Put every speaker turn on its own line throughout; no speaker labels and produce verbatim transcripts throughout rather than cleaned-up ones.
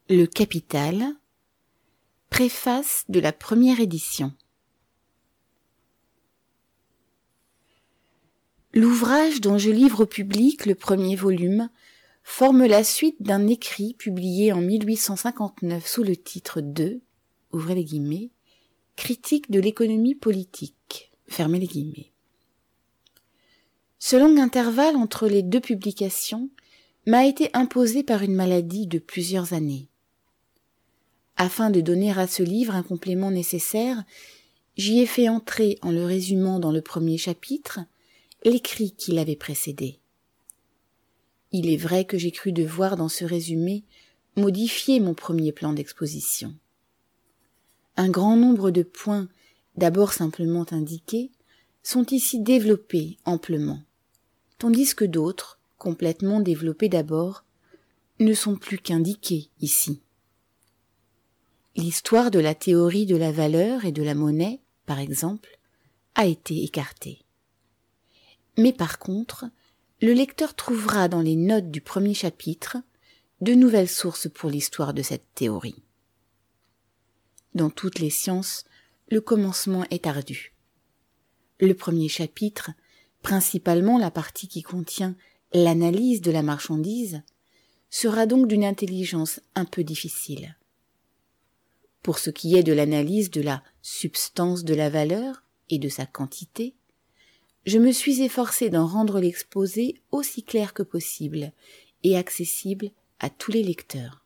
Le Capital, préface de la première édition. L'ouvrage dont je livre au public le premier volume forme la suite d'un écrit publié en mille huit cent cinquante-neuf sous le titre de, ouvrez les guillemets, Critique de l'économie politique, fermez les guillemets. Ce long intervalle entre les deux publications m'a été imposé par une maladie de plusieurs années. Afin de donner à ce livre un complément nécessaire, j'y ai fait entrer, en le résumant dans le premier chapitre, l'écrit qui l'avait précédé. Il est vrai que j'ai cru devoir, dans ce résumé, modifier mon premier plan d'exposition. Un grand nombre de points, d'abord simplement indiqués, sont ici développés amplement, tandis que d'autres, complètement développés d'abord, ne sont plus qu'indiqués ici. L'histoire de la théorie de la valeur et de la monnaie, par exemple, a été écartée. Mais par contre, le lecteur trouvera dans les notes du premier chapitre de nouvelles sources pour l'histoire de cette théorie. Dans toutes les sciences, le commencement est ardu. Le premier chapitre, principalement la partie qui contient l'analyse de la marchandise, sera donc d'une intelligence un peu difficile. Pour ce qui est de l'analyse de la substance de la valeur et de sa quantité, je me suis efforcé d'en rendre l'exposé aussi clair que possible et accessible à tous les lecteurs.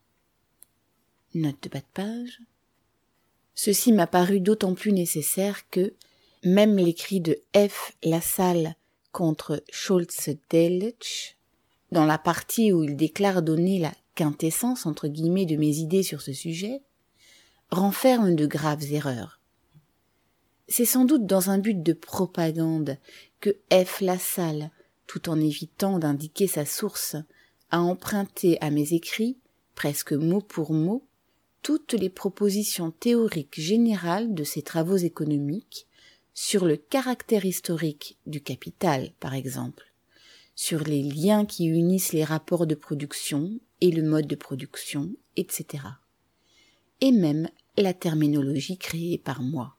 Note de bas de page. Ceci m'a paru d'autant plus nécessaire que, même l'écrit de F. Lassalle contre Scholz-Delitzsch, dans la partie où il déclare donner la quintessence entre guillemets de mes idées sur ce sujet, renferme de graves erreurs. C'est sans doute dans un but de propagande que F. Lassalle, tout en évitant d'indiquer sa source, a emprunté à mes écrits, presque mot pour mot, toutes les propositions théoriques générales de ses travaux économiques sur le caractère historique du capital, par exemple, sur les liens qui unissent les rapports de production et le mode de production, et cetera. Et même la terminologie créée par moi.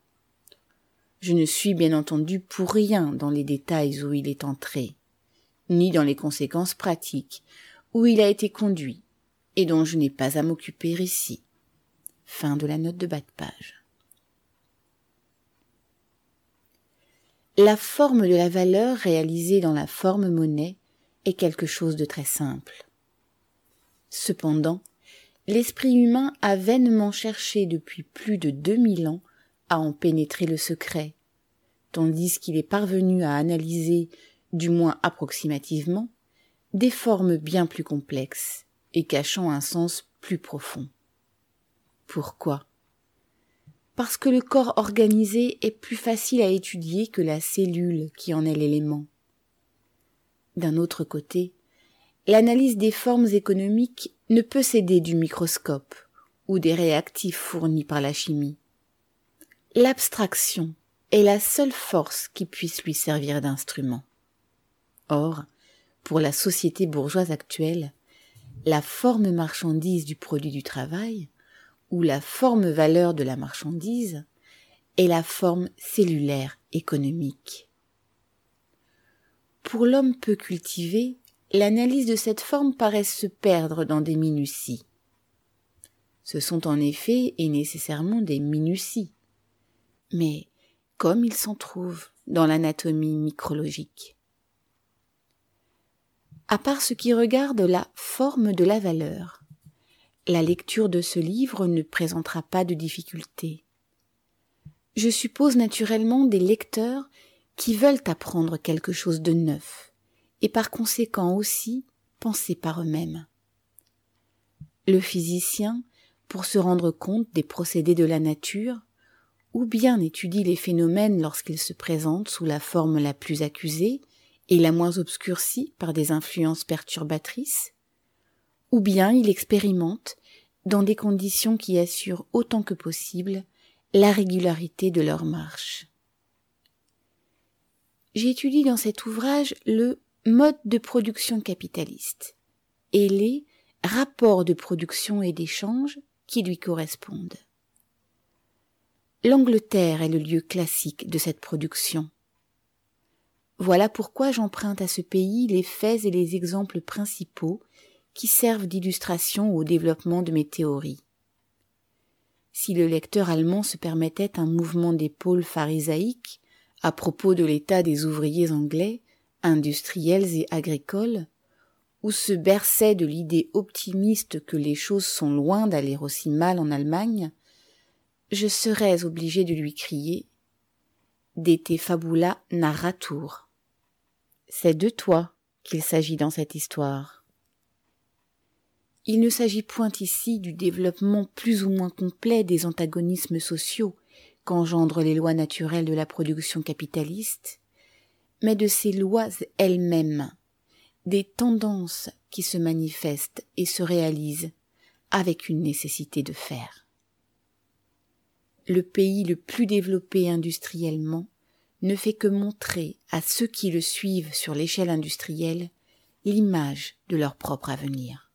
Je ne suis bien entendu pour rien dans les détails où il est entré, ni dans les conséquences pratiques où il a été conduit, et dont je n'ai pas à m'occuper ici. Fin de la note de bas de page. La forme de la valeur réalisée dans la forme monnaie est quelque chose de très simple. Cependant, l'esprit humain a vainement cherché depuis plus de deux mille ans à en pénétrer le secret, tandis qu'il est parvenu à analyser, du moins approximativement, des formes bien plus complexes et cachant un sens plus profond. Pourquoi ? Parce que le corps organisé est plus facile à étudier que la cellule qui en est l'élément. D'un autre côté, l'analyse des formes économiques ne peut s'aider du microscope ou des réactifs fournis par la chimie. L'abstraction est la seule force qui puisse lui servir d'instrument. Or, pour la société bourgeoise actuelle, la forme marchandise du produit du travail, ou la forme valeur de la marchandise, est la forme cellulaire économique. Pour l'homme peu cultivé, l'analyse de cette forme paraît se perdre dans des minuties. Ce sont en effet et nécessairement des minuties, mais comme il s'en trouve dans l'anatomie micrologique. À part ce qui regarde la forme de la valeur, la lecture de ce livre ne présentera pas de difficulté. Je suppose naturellement des lecteurs qui veulent apprendre quelque chose de neuf et par conséquent aussi penser par eux-mêmes. Le physicien, pour se rendre compte des procédés de la nature, ou bien étudie les phénomènes lorsqu'ils se présentent sous la forme la plus accusée et la moins obscurcie par des influences perturbatrices, ou bien il expérimente, dans des conditions qui assurent autant que possible la régularité de leur marche. J'étudie dans cet ouvrage le mode de production capitaliste et les rapports de production et d'échange qui lui correspondent. L'Angleterre est le lieu classique de cette production. Voilà pourquoi j'emprunte à ce pays les faits et les exemples principaux qui servent d'illustration au développement de mes théories. Si le lecteur allemand se permettait un mouvement d'épaule pharisaïque à propos de l'état des ouvriers anglais, industriels et agricoles, ou se berçait de l'idée optimiste que les choses sont loin d'aller aussi mal en Allemagne, je serais obligé de lui crier « De te fabula narratur ». C'est de toi qu'il s'agit dans cette histoire. Il ne s'agit point ici du développement plus ou moins complet des antagonismes sociaux qu'engendrent les lois naturelles de la production capitaliste, mais de ces lois elles-mêmes, des tendances qui se manifestent et se réalisent avec une nécessité de faire. Le pays le plus développé industriellement ne fait que montrer à ceux qui le suivent sur l'échelle industrielle l'image de leur propre avenir.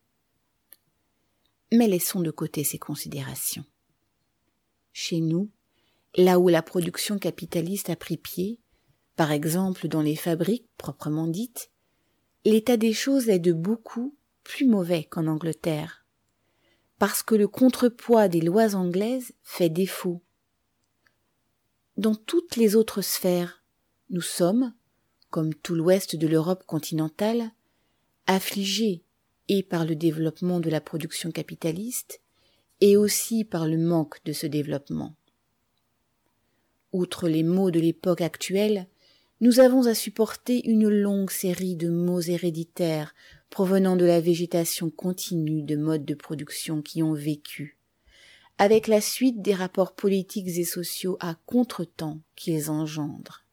Mais laissons de côté ces considérations. Chez nous, là où la production capitaliste a pris pied, par exemple dans les fabriques proprement dites, l'état des choses est de beaucoup plus mauvais qu'en Angleterre, parce que le contrepoids des lois anglaises fait défaut. Dans toutes les autres sphères, nous sommes, comme tout l'ouest de l'Europe continentale, affligés et par le développement de la production capitaliste et aussi par le manque de ce développement. Outre les maux de l'époque actuelle, nous avons à supporter une longue série de maux héréditaires provenant de la végétation continue de modes de production qui ont vécu, avec la suite des rapports politiques et sociaux à contretemps qu'ils engendrent.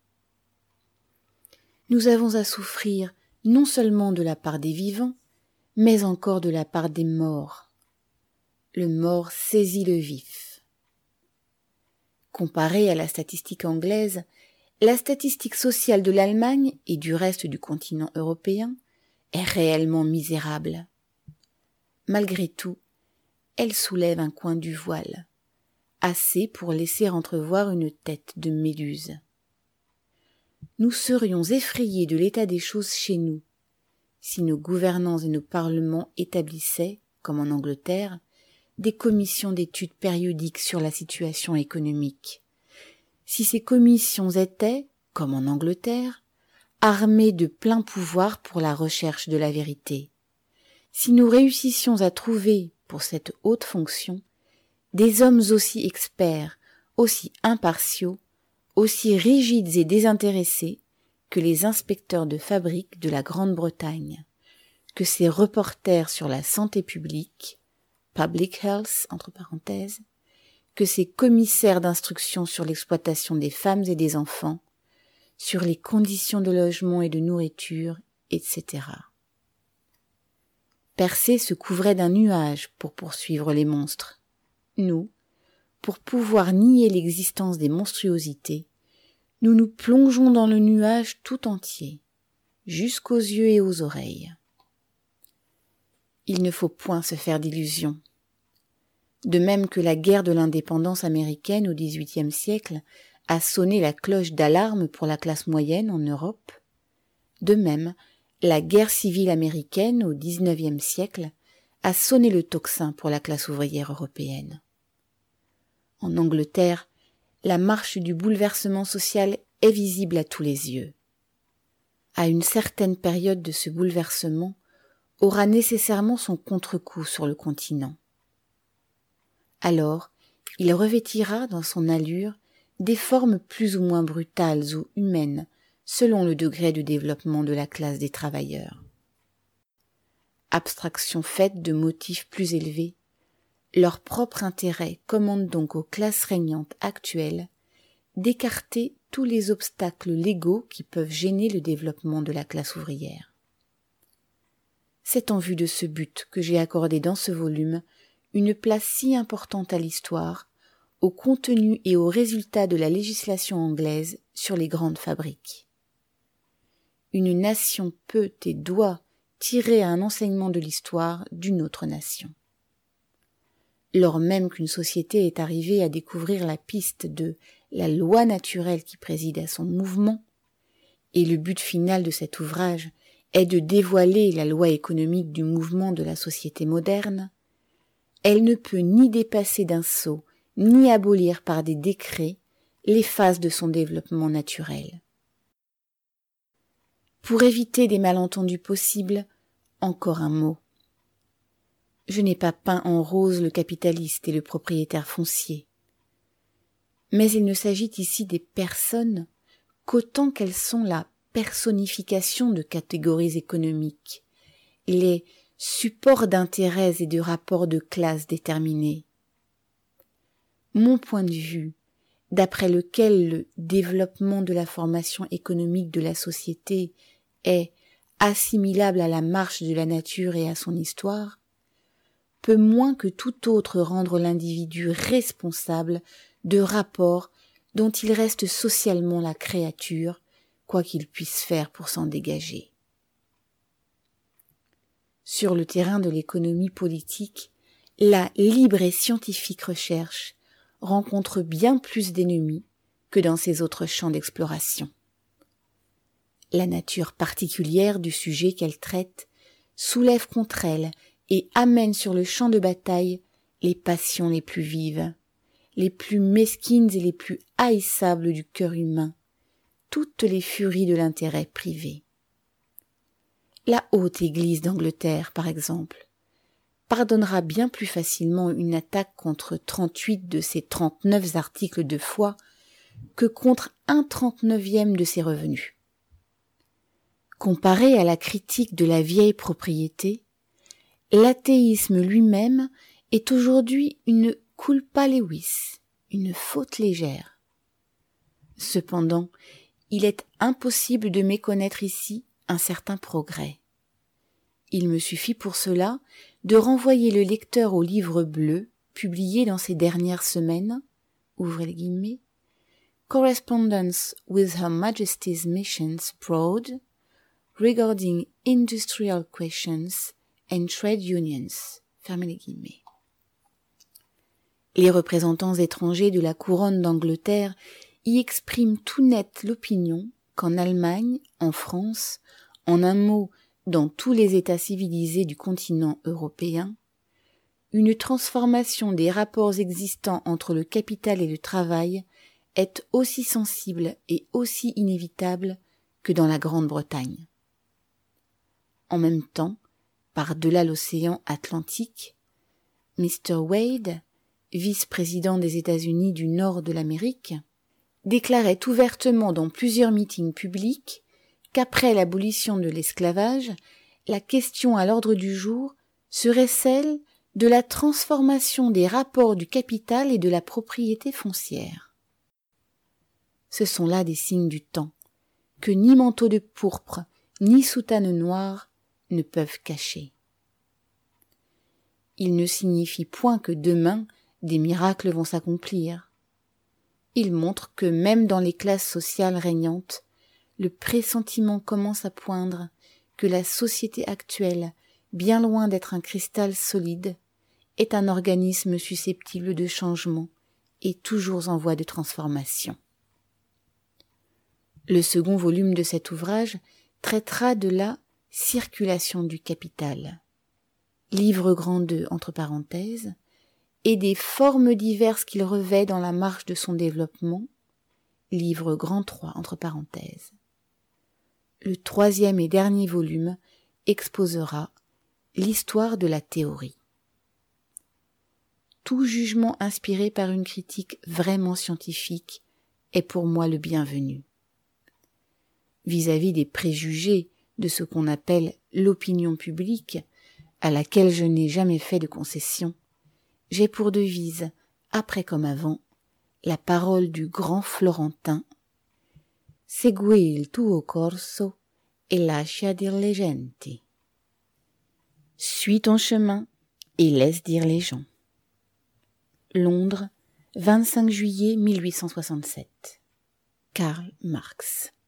Nous avons à souffrir non seulement de la part des vivants, mais encore de la part des morts. Le mort saisit le vif. Comparée à la statistique anglaise, la statistique sociale de l'Allemagne et du reste du continent européen est réellement misérable. Malgré tout, elle soulève un coin du voile, assez pour laisser entrevoir une tête de méduse. Nous serions effrayés de l'état des choses chez nous, si nos gouvernants et nos parlements établissaient, comme en Angleterre, des commissions d'études périodiques sur la situation économique. Si ces commissions étaient, comme en Angleterre, armées de plein pouvoir pour la recherche de la vérité. Si nous réussissions à trouver, pour cette haute fonction, des hommes aussi experts, aussi impartiaux, aussi rigides et désintéressés que les inspecteurs de fabrique de la Grande-Bretagne, que ces reporters sur la santé publique, public health, entre parenthèses, que ces commissaires d'instruction sur l'exploitation des femmes et des enfants, sur les conditions de logement et de nourriture, et cetera. Persée se couvrait d'un nuage pour poursuivre les monstres. Nous, pour pouvoir nier l'existence des monstruosités, nous nous plongeons dans le nuage tout entier, jusqu'aux yeux et aux oreilles. Il ne faut point se faire d'illusions. De même que la guerre de l'indépendance américaine au dix-huitième siècle a sonné la cloche d'alarme pour la classe moyenne en Europe, de même, la guerre civile américaine au dix-neuvième siècle a sonné le tocsin pour la classe ouvrière européenne. En Angleterre, la marche du bouleversement social est visible à tous les yeux. À une certaine période de ce bouleversement, aura nécessairement son contre-coup sur le continent. Alors, il revêtira dans son allure des formes plus ou moins brutales ou humaines, selon le degré de développement de la classe des travailleurs. Abstraction faite de motifs plus élevés, leur propre intérêt commande donc aux classes régnantes actuelles d'écarter tous les obstacles légaux qui peuvent gêner le développement de la classe ouvrière. C'est en vue de ce but que j'ai accordé dans ce volume une place si importante à l'histoire, au contenu et aux résultats de la législation anglaise sur les grandes fabriques. Une nation peut et doit tirer un enseignement de l'histoire d'une autre nation. Lors même qu'une société est arrivée à découvrir la piste de la loi naturelle qui préside à son mouvement, et le but final de cet ouvrage est de dévoiler la loi économique du mouvement de la société moderne, elle ne peut ni dépasser d'un sceau, ni abolir par des décrets les phases de son développement naturel. Pour éviter des malentendus possibles, encore un mot. Je n'ai pas peint en rose le capitaliste et le propriétaire foncier. Mais il ne s'agit ici des personnes qu'autant qu'elles sont la personnification de catégories économiques, les supports d'intérêts et de rapports de classe déterminés. Mon point de vue, d'après lequel le développement de la formation économique de la société est assimilable à la marche de la nature et à son histoire, peut moins que tout autre rendre l'individu responsable de rapports dont il reste socialement la créature, quoi qu'il puisse faire pour s'en dégager. Sur le terrain de l'économie politique, la libre et scientifique recherche rencontre bien plus d'ennemis que dans ses autres champs d'exploration. La nature particulière du sujet qu'elle traite soulève contre elle et amène sur le champ de bataille les passions les plus vives, les plus mesquines et les plus haïssables du cœur humain, toutes les furies de l'intérêt privé. La haute Église d'Angleterre, par exemple, pardonnera bien plus facilement une attaque contre trente-huit de ses trente-neuf articles de foi que contre un trente-neuvième de ses revenus. Comparé à la critique de la vieille propriété, l'athéisme lui-même est aujourd'hui une culpa levis, une faute légère. Cependant, il est impossible de méconnaître ici un certain progrès. Il me suffit pour cela de renvoyer le lecteur au livre bleu publié dans ces dernières semaines, ouvrez les guillemets, Correspondence with Her Majesty's Missions Abroad regarding Industrial Questions and Trade Unions, fermez les guillemets. Les représentants étrangers de la couronne d'Angleterre y expriment tout net l'opinion qu'en Allemagne, en France, en un mot, dans tous les États civilisés du continent européen, une transformation des rapports existants entre le capital et le travail est aussi sensible et aussi inévitable que dans la Grande-Bretagne. En même temps, par-delà l'océan Atlantique, mister Wade, vice-président des États-Unis du Nord de l'Amérique, déclarait ouvertement dans plusieurs meetings publics qu'après l'abolition de l'esclavage, la question à l'ordre du jour serait celle de la transformation des rapports du capital et de la propriété foncière. Ce sont là des signes du temps, que ni manteau de pourpre, ni soutane noire ne peuvent cacher. Il ne signifie point que demain, des miracles vont s'accomplir. Il montre que même dans les classes sociales régnantes, le pressentiment commence à poindre que la société actuelle, bien loin d'être un cristal solide, est un organisme susceptible de changement et toujours en voie de transformation. Le second volume de cet ouvrage traitera de la circulation du capital, livre grand deux entre parenthèses, et des formes diverses qu'il revêt dans la marche de son développement, livre grand trois entre parenthèses. Le troisième et dernier volume exposera l'histoire de la théorie. Tout jugement inspiré par une critique vraiment scientifique est pour moi le bienvenu. Vis-à-vis des préjugés de ce qu'on appelle l'opinion publique, à laquelle je n'ai jamais fait de concession, j'ai pour devise, après comme avant, la parole du grand Florentin. Segui il tuo corso e lascia dir le genti. Suis ton chemin et laisse dire les gens. Londres, vingt-cinq juillet mille huit cent soixante-sept. Karl Marx.